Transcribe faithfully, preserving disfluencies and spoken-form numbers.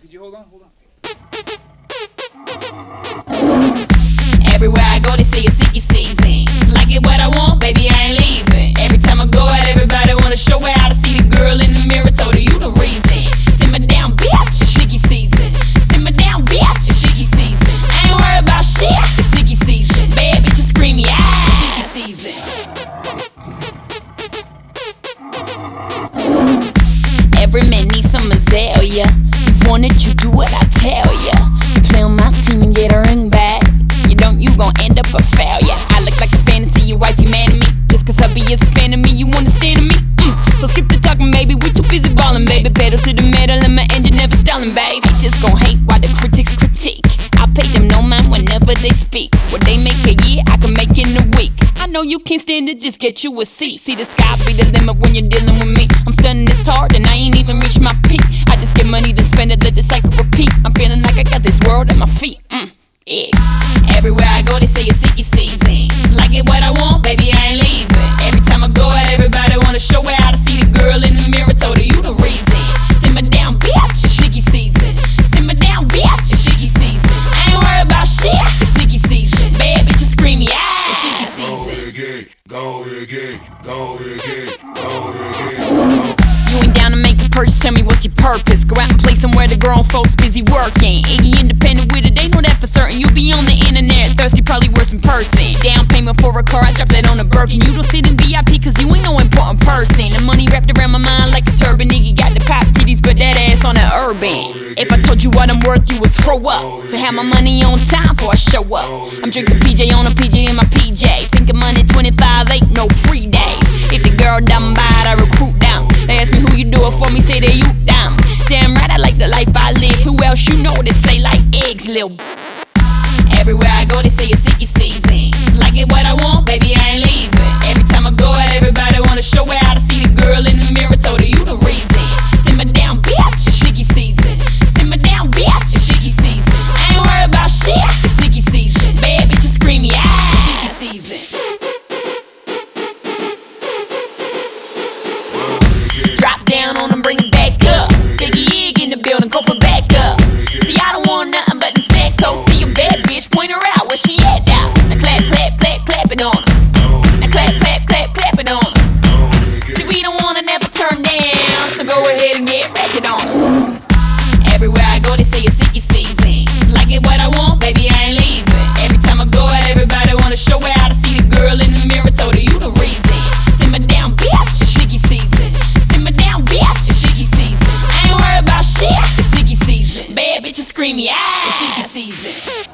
Could you hold on? Hold on. Everywhere I go, they say it's Sicky season. Just like it what I want, baby, I ain't leaving. Every time I go out, everybody wanna show her how to see the girl in the mirror. Told her you the reason. Simmer down, bitch. Sicky season. Simmer down, bitch. Sicky season. I ain't worried about shit. It's Sicky season. Bad bitches scream, yeah. It's Sicky season. Every man needs some azalea. You want it, you do what I tell ya. You play on my team and get a ring back. You don't, you gon' end up a failure. I look like a fantasy, your wife, you mad at me. Just cause hubby is a fan of me, you understand me? Mm. So skip the talking, baby, we too busy ballin', baby. Pedal to the metal and my engine never stallin', baby. Just gon' hate while the critics critique. I pay them no mind whenever they speak. What they make a year, I can make in a week. I know you can't stand it, just get you a seat. See the sky be the limit when you're dealing with me. I'm stunning this hard and I ain't even reached my peak. I just get money then spend it, let the cycle repeat. I'm feeling like I got this world at my feet. Mm. Eggs. Everywhere I go, they say it's Sicky season. Just like it what I want, baby, I ain't leaving. Every time I go out, everybody wanna show her how to see the girl in the mirror. Told her you the reason. Simmer down, bitch. Sicky season. Simmer down, bitch. Sicky season. I ain't worried about shit. It's Sicky season. Bad bitches scream, yeah. It's Sicky season. Go ahead, get, go ahead, get, go ahead, get, go ahead, get. You ain't down to make a purchase, tell me what's your purpose. Go out and play somewhere the grown folks busy working. Iggy independent with it, they know that for certain. You be on the internet, thirsty, probably worse in person. Down payment for a car, I drop that on a Birkin. You don't sit in V I P cause you ain't no important person. The money wrapped around my mind like a turban. Iggy got the pop titties, but that ass on that urban. If I told you what I'm worth, you would throw up. So have my money on time before I show up. I'm drinking P J on a P J in my P Js. Thinking money twenty-five, ain't no free days. If the girl down bad, I recruit down. They ask me who you do it for me, say that you down. Damn right, I like the life I live. Who else you know that slay like eggs, lil'? Everywhere I go, they say it's Sicky season. Just like it what I want, baby, I ain't leaving. Every time I go out, everybody wanna show her how to see the girl in the mirror. Told her you the reason. Simmer down, bitch. Sicky season. Simmer down, bitch. Sicky season. I ain't worried about shit. It's Sicky season. Bad bitches scream, yeah. It's Sicky season. Drop down on them, bring it back up. Biggie Ig in the building, go for back up. See, I don't want nothing but them stacks, so see a bad bitch, point her out, where she at now? Now clap, clap, clap, clap it on her. Now clap, clap, clap, clap it on her. See, we don't wanna never turn down, so go ahead and get ratchet on her. Everywhere I go, they say it's Sicky season. Just like it what I want, baby, I ain't leaving. Every time I go out, everybody wanna show her how to see the girl in the mirror. Told her you the reason. Simmer down, bitch. Sicky season. Simmer down, bitch. Sicky season. I ain't worried about shit. It's Sicky season. Bad bitches scream, yeah. It's Sicky season.